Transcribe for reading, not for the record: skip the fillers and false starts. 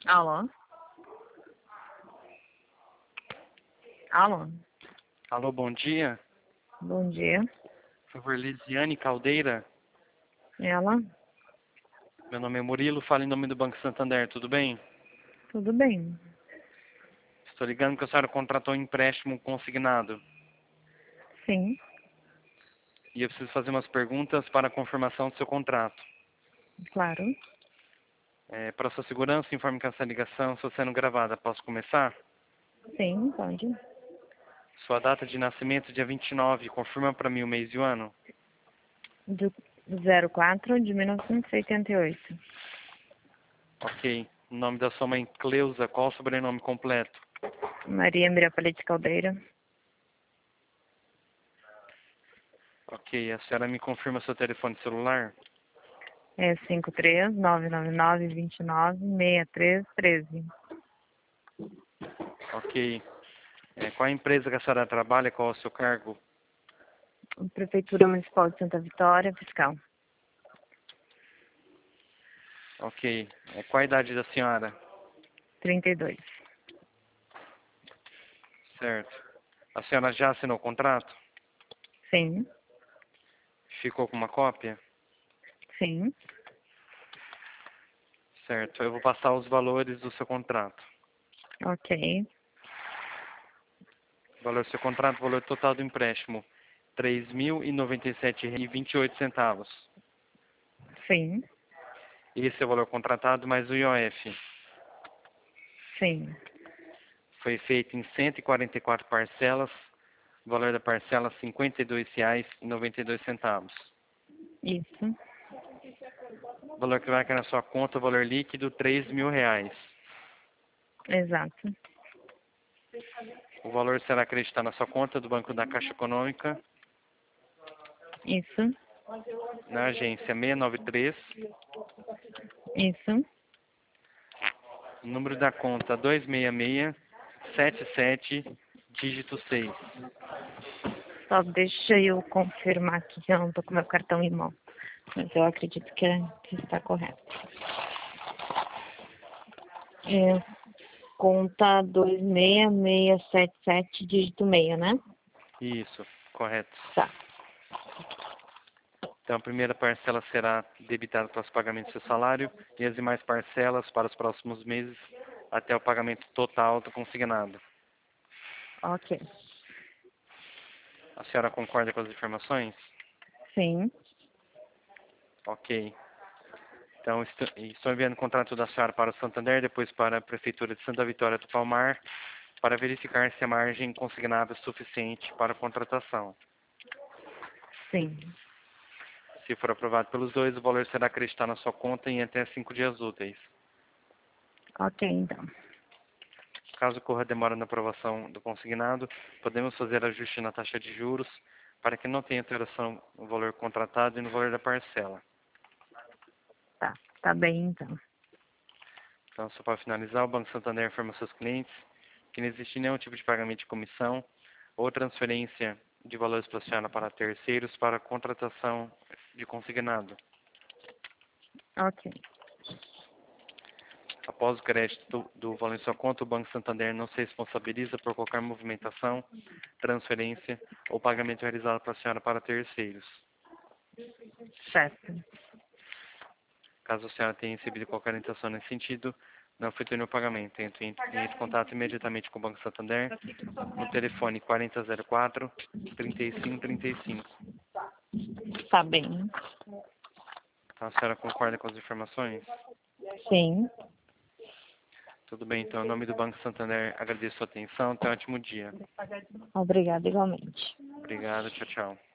Alô? Alô? Alô, bom dia. Bom dia. Por favor, Lisiane Caldeira. Ela? Meu nome é Murilo, falo em nome do Banco Santander, tudo bem? Tudo bem. Estou ligando porque a senhora contratou um empréstimo consignado. Sim, E eu preciso fazer umas perguntas para a confirmação do seu contrato. claro. Para sua segurança, informe que essa ligação está sendo gravada. Posso começar? Sim, pode. Sua data de nascimento, dia 29, confirma para mim o mês e o ano. Do 04 de 1988. Ok. O nome da sua mãe, Cleusa, qual o sobrenome completo? Maria Miriapolete Caldeira. Ok. A senhora me confirma seu telefone celular? É 53-999-29-6313. Ok. Qual a empresa que a senhora trabalha? Qual é o seu cargo? Prefeitura Municipal de Santa Vitória, fiscal. Ok. Qual a idade da senhora? 32. Certo. A senhora já assinou o contrato? Sim, Ficou com uma cópia? sim. Certo. Eu vou passar os valores do seu contrato. Ok. O valor do seu contrato, o valor total do empréstimo, R$ 3.097,28. Sim, Esse é o valor contratado mais o IOF. sim. Foi feito em 144 parcelas. O valor da parcela, R$ 52,92. Isso. O valor que vai cair na sua conta, o valor líquido, R$ 3.000. Exato. O valor será acreditado na sua conta do Banco da Caixa Econômica, Isso. na agência 693, Isso. número da conta 26677, dígito 6. Só deixa eu confirmar aqui que eu não tô com meu cartão em mão. Mas eu acredito que está correto. É, conta 26677, dígito 6, né? Isso, correto. Tá. Então a primeira parcela será debitada para os pagamentos do seu salário e as demais parcelas para os próximos meses até o pagamento total do consignado. Ok. A senhora concorda com as informações? Sim. Ok. Então estou enviando o contrato da senhora para o Santander, depois para a Prefeitura de Santa Vitória do Palmar, para verificar se a margem consignável é suficiente para a contratação. Sim. Se for aprovado pelos dois, o valor será acreditado na sua conta em até 5 dias úteis. Ok, então. Caso ocorra demora na aprovação do consignado, podemos fazer ajuste na taxa de juros para que não tenha alteração no valor contratado e no valor da parcela. Tá. Tá bem, então. Então, só para finalizar, o Banco Santander informa seus clientes que não existe nenhum tipo de pagamento de comissão ou transferência de valores placiados para terceiros para a contratação de consignado. Ok. Após o crédito do valor em sua conta, o Banco Santander não se responsabiliza por qualquer movimentação, transferência ou pagamento realizado para a senhora para terceiros. Certo. Caso a senhora tenha recebido qualquer orientação nesse sentido, não efetue o pagamento. Entre em contato imediatamente com o Banco Santander no telefone 4004-3535. Tá bem. A senhora concorda com as informações? Sim. Tudo bem, então, em nome do Banco Santander, agradeço a sua atenção. Tenha um ótimo dia. Obrigada igualmente. Obrigado, tchau, tchau.